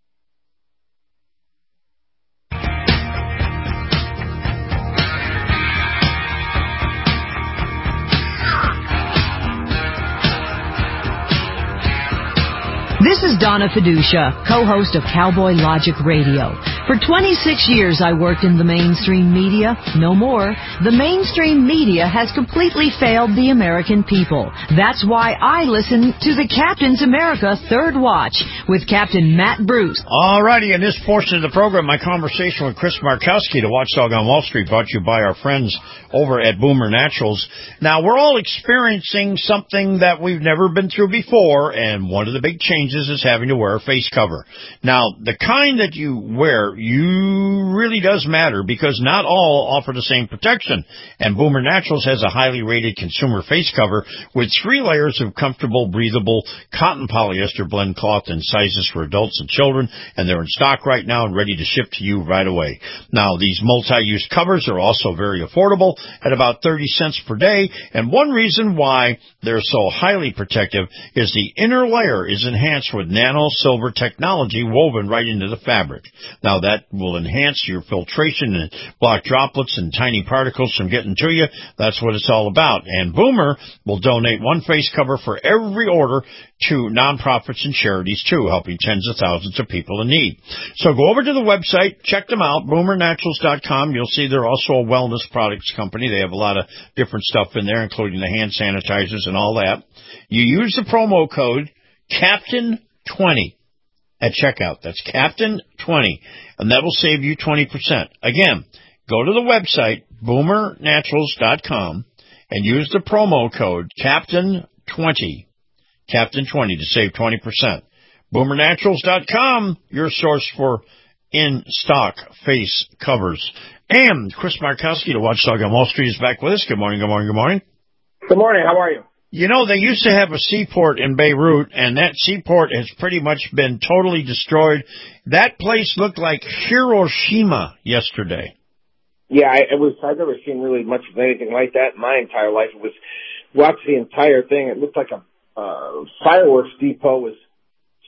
This is Donna Fiducia, co-host of Cowboy Logic Radio. For twenty-six years I worked in the mainstream media. No more. The mainstream media has completely failed the American people. That's why I listen to the Captain's America Third Watch with Captain Matt Bruce. All righty, in this portion of the program, my conversation with Chris Markowski, the Watchdog on Wall Street, brought to you by our friends over at Boomer Naturals. Now, we're all experiencing something that we've never been through before, and one of the big changes is having to wear a face cover. Now, the kind that you wear, you really does matter because not all offer the same protection. And Boomer Naturals has a highly rated consumer face cover with three layers of comfortable, breathable cotton polyester blend cloth in sizes for adults and children, and they're in stock right now and ready to ship to you right away. Now, these multi-use covers are also very affordable at about thirty cents per day, and one reason why they're so highly protective is the inner layer is enhanced with nano silver technology woven right into the fabric. Now, that will enhance your filtration and block droplets and tiny particles from getting to you. That's what it's all about. And Boomer will donate one face cover for every order to nonprofits and charities, too, helping tens of thousands of people in need. So go over to the website, check them out, boomer naturals dot com. You'll see they're also a wellness products company. They have a lot of different stuff in there, including the hand sanitizers and all that. You use the promo code Captain twenty at checkout. That's Captain twenty, and that will save you twenty percent. Again, go to the website, boomer naturals dot com, and use the promo code Captain twenty, Captain twenty to save twenty percent. boomer naturals dot com, your source for in-stock face covers. And Chris Markowski, the Watchdog on Wall Street, is back with us. Good morning, good morning, good morning. Good morning. How are you? You know, they used to have a seaport in Beirut, and that seaport has pretty much been totally destroyed. That place looked like Hiroshima yesterday. Yeah, it was. I've never seen really much of anything like that in my entire life. It was, watch the entire thing. It looked like a uh, fireworks depot was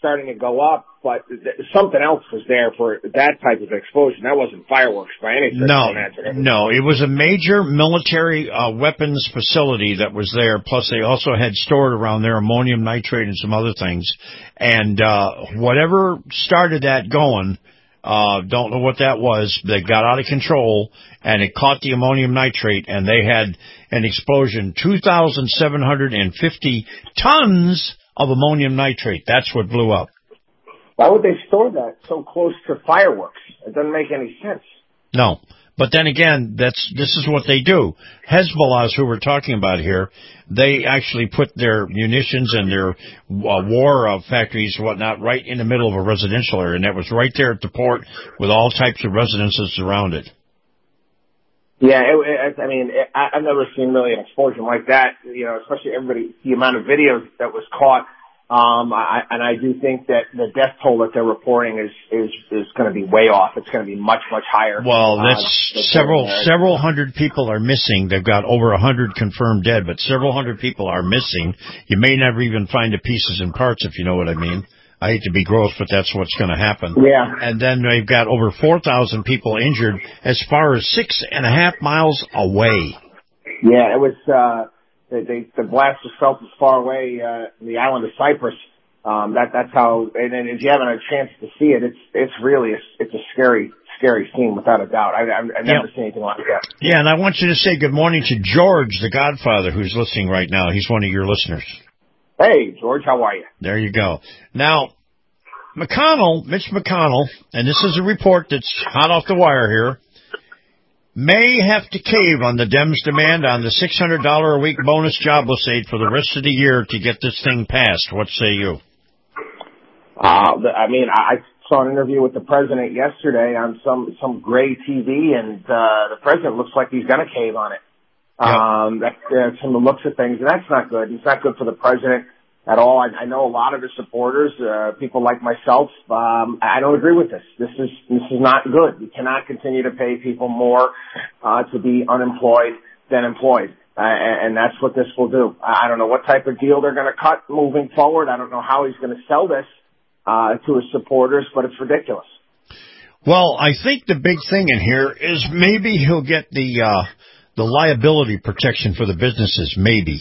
starting to go up, but th- something else was there for that type of explosion. That wasn't fireworks by any stretch No, of the imagination. no, it was a major military uh, weapons facility that was there. Plus, they also had stored around there ammonium nitrate and some other things. And uh, whatever started that going, uh, don't know what that was. They got out of control, and it caught the ammonium nitrate, and they had an explosion. two thousand seven hundred fifty tons of ammonium nitrate. That's what blew up. Why would they store that so close to fireworks? It doesn't make any sense. No. But then again, that's this is what they do. Hezbollah, who we're talking about here, they actually put their munitions and their uh, war uh, factories and whatnot right in the middle of a residential area, and that was right there at the port with all types of residences around it. Yeah, it, it, I mean, it, I, I've never seen really an explosion like that, you know, especially everybody, the amount of videos that was caught. Um, I, and I do think that the death toll that they're reporting is, is, is going to be way off. It's going to be much, much higher. Well, that's uh, several, several hundred people are missing. They've got over a hundred confirmed dead, but several hundred people are missing. You may never even find the pieces and parts, if you know what I mean. I hate to be gross, but that's what's going to happen. Yeah. And then they've got over four thousand people injured as far as six and a half miles away. Yeah, it was, uh, they, they, the blast was felt as far away, uh, in the island of Cyprus. Um, that, that's how, and then if you haven't had a chance to see it, it's, it's really, a, it's a scary, scary scene without a doubt. I, I've, I've never yeah. seen anything like that. Yeah, and I want you to say good morning to George, the Godfather, who's listening right now. He's one of your listeners. Hey, George, how are you? There you go. Now, McConnell, Mitch McConnell, and this is a report that's hot off the wire here, may have to cave on the Dems' demand on the six hundred dollars a week bonus jobless aid for the rest of the year to get this thing passed. What say you? Uh, I mean, I saw an interview with the president yesterday on some, some gray T V, and uh, the president looks like he's going to cave on it. Yep. Um, that, uh, some of the looks of things, and that's not good. It's not good for the president at all. I, I know a lot of his supporters, uh, people like myself. Um, I don't agree with this. This is this is not good. We cannot continue to pay people more uh, to be unemployed than employed, uh, and, and that's what this will do. I don't know what type of deal they're going to cut moving forward. I don't know how he's going to sell this uh, to his supporters, but it's ridiculous. Well, I think the big thing in here is maybe he'll get the uh, the liability protection for the businesses. Maybe.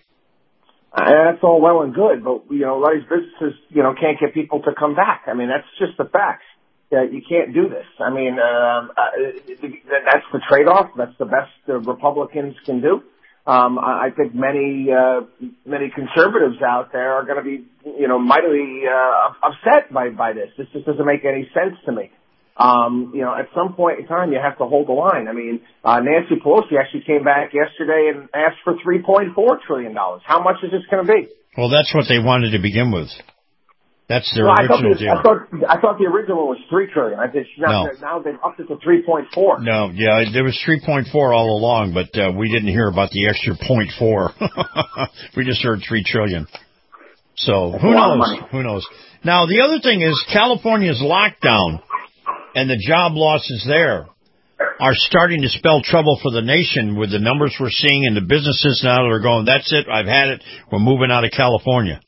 And that's all well and good, but, you know, a lot of these businesses, you know, can't get people to come back. I mean, that's just the facts. Uh, you can't do this. I mean, um, uh, that's the trade-off. That's the best the Republicans can do. Um, I think many, uh, many conservatives out there are going to be, you know, mightily, uh, upset by, by this. This just doesn't make any sense to me. Um, you know, at some point in time, you have to hold the line. I mean, uh, Nancy Pelosi actually came back yesterday and asked for three point four trillion dollars. How much is this going to be? Well, that's what they wanted to begin with. That's their well, original I thought, the, deal. I thought I thought the original was three trillion. I think now, no. now they've upped it to three point four. No, yeah, there was three point four all along, but uh, we didn't hear about the extra point four. We just heard three trillion. So That's who a lot of knows? money. Who knows? Now the other thing is California's lockdown and the job losses there are starting to spell trouble for the nation with the numbers we're seeing and the businesses now that are going, that's it, I've had it, we're moving out of California.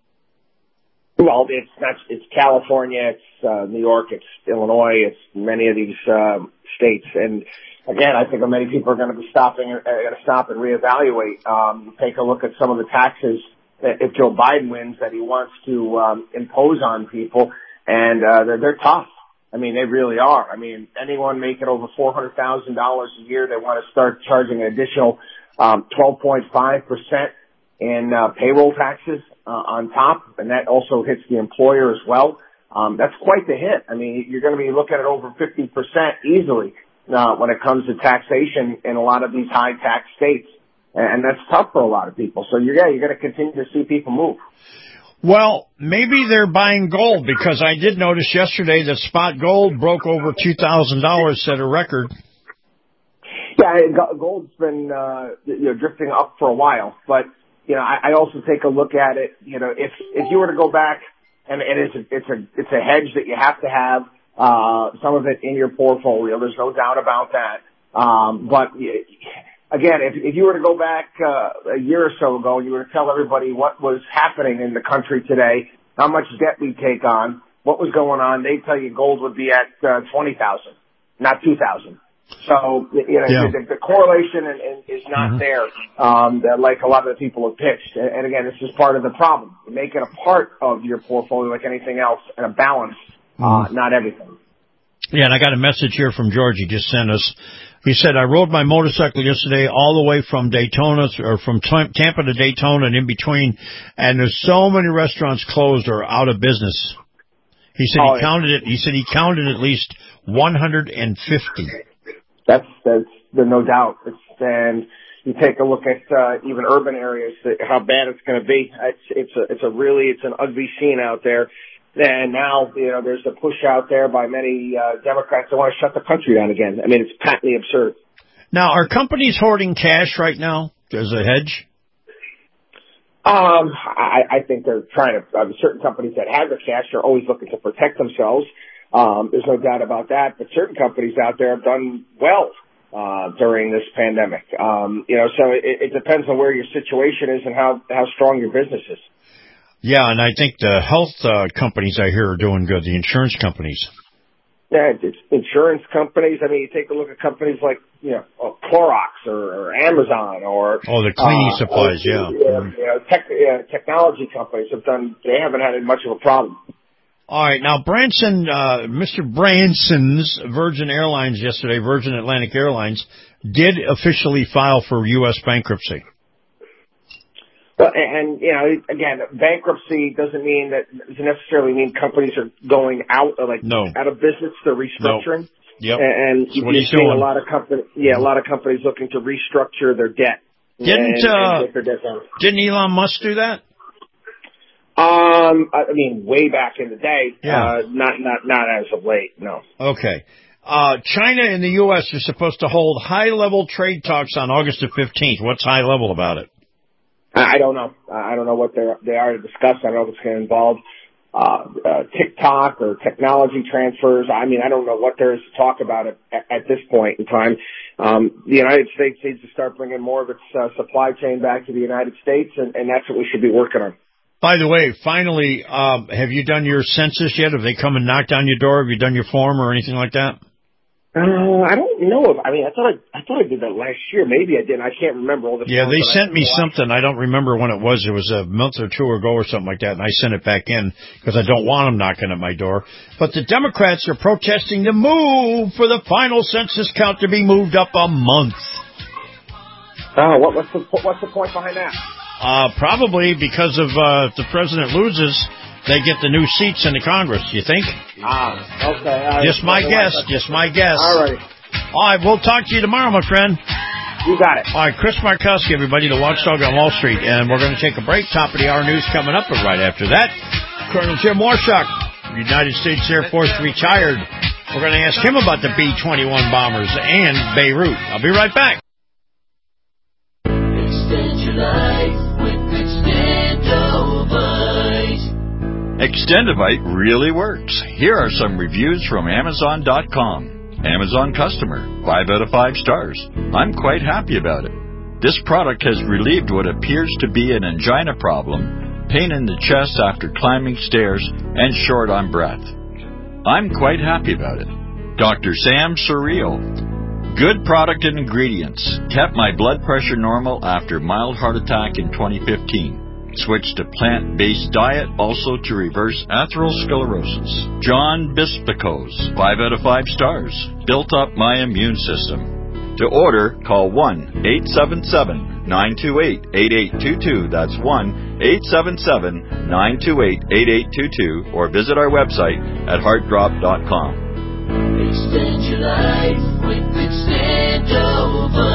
Well, it's not, it's California, it's uh, New York, it's Illinois, it's many of these uh, states. And again, I think many people are going to be stopping, uh, going to stop and reevaluate. Um, take a look at some of the taxes that if Joe Biden wins that he wants to um, impose on people, and uh, they're, they're tough. I mean, they really are. I mean, anyone making over four hundred thousand dollars a year, they want to start charging an additional um, twelve point five percent in uh, payroll taxes uh, on top, and that also hits the employer as well. Um, that's quite the hit. I mean, you're going to be looking at over fifty percent easily uh, when it comes to taxation in a lot of these high-tax states, and that's tough for a lot of people. So, you're, yeah, you're going to continue to see people move. Well, maybe they're buying gold, because I did notice yesterday that spot gold broke over two thousand dollars, set a record. Yeah, gold's been uh, you know, drifting up for a while, but you know, I, I also take a look at it. You know, if if you were to go back, and it is a, it's a it's a hedge that you have to have uh, some of it in your portfolio. There's no doubt about that. Um, but again, if, if you were to go back uh, a year or so ago, you were to tell everybody what was happening in the country today, how much debt we take on, what was going on, they tell you gold would be at uh, twenty thousand, not two thousand. So, you know, Yeah. the, the correlation is, is not Mhm. there, um, that like a lot of the people have pitched. And, and again, this is part of the problem. Make it a part of your portfolio like anything else and a balance, uh, Mhm. not everything. Yeah, and I got a message here from George. He just sent us. He said, I rode my motorcycle yesterday all the way from Daytona, or from Tampa to Daytona and in between, and there's so many restaurants closed or out of business. He said Oh, he yeah. counted it. He said he counted at least one hundred fifty. That's, that's, there's no doubt. It's, and you take a look at, uh, even urban areas, how bad it's going to be. It's, it's a, it's a really, it's an ugly scene out there. And now, you know, there's a push out there by many, uh, Democrats that want to shut the country down again. I mean, it's patently absurd. Now, are companies hoarding cash right now as a hedge? Um, I, I think they're trying to, uh, certain companies that have the cash are always looking to protect themselves. Um, there's no doubt about that, but certain companies out there have done well, uh, during this pandemic. Um, you know, so it, it depends on where your situation is and how, how strong your business is. Yeah, and I think the health uh, companies I hear are doing good, the insurance companies. Yeah, it's insurance companies. I mean, you take a look at companies like, you know, Clorox or, or Amazon or... Oh, the cleaning uh, supplies, yeah. Yeah, you know, tech, yeah, technology companies have done, they haven't had much of a problem. All right, now Branson, uh, Mister Branson's Virgin Airlines yesterday, Virgin Atlantic Airlines, did officially file for U S bankruptcy. Well, and, you know, again, bankruptcy doesn't mean that, doesn't necessarily mean companies are going out, or like, no. out of business, they're restructuring. Yep. And That's what you're he's seeing doing. a lot of companies, yeah, a lot of companies looking to restructure their debt. Didn't, and, uh, and get their debt down. Didn't Elon Musk do that? Um, I mean, way back in the day. Yeah. Uh, not, not, not as of late, no. Okay. Uh, China and the U S are supposed to hold high-level trade talks on August the fifteenth. What's high-level about it? I don't know. I don't know what they're, they are to discuss. I don't know if it's going to involve, uh, uh, TikTok or technology transfers. I mean, I don't know what there is to talk about at, at this point in time. Um, the United States needs to start bringing more of its uh, supply chain back to the United States, and, and that's what we should be working on. By the way, finally, uh, have you done your census yet? Have they come and knocked on your door? Have you done your form or anything like that? Uh, I don't know if, I mean, I thought I, I thought I did that last year. Maybe I did. I can't remember all the Yeah, forms they that I sent me filled out. something. I don't remember when it was. It was a month or two ago or something like that, and I sent it back in because I don't want them knocking at my door. But the Democrats are protesting the move for the final census count to be moved up a month. Oh, what, what's the what's the point behind that? Uh, probably because of uh, if the president loses, they get the new seats in the Congress. You think? Ah, okay. All right. Just my guess. Just my guess. All right. All right, we'll talk to you tomorrow, my friend. You got it. All right, Chris Markowski, everybody, the Watchdog on Wall Street. And we're going to take a break. Top of the hour news coming up. But right after that, Colonel Jim Warshaw, United States Air Force retired. We're going to ask him about the B twenty-one bombers and Beirut. I'll be right back. Extend your life with Extendovite. Extendovite really works. Here are some reviews from Amazon dot com. Amazon customer, five out of five stars. I'm quite happy about it. This product has relieved what appears to be an angina problem, pain in the chest after climbing stairs, and short on breath. I'm quite happy about it. Doctor Sam Surreal. Good product and ingredients. Kept my blood pressure normal after mild heart attack in twenty fifteen. Switched to plant-based diet also to reverse atherosclerosis. John Bispicos, five out of five stars. Built up my immune system. To order, call one eight seven seven, nine two eight, eight eight two two. That's one eight seven seven, nine two eight, eight eight two two. Or visit our website at heart drop dot com. Extend your life with Extendovite.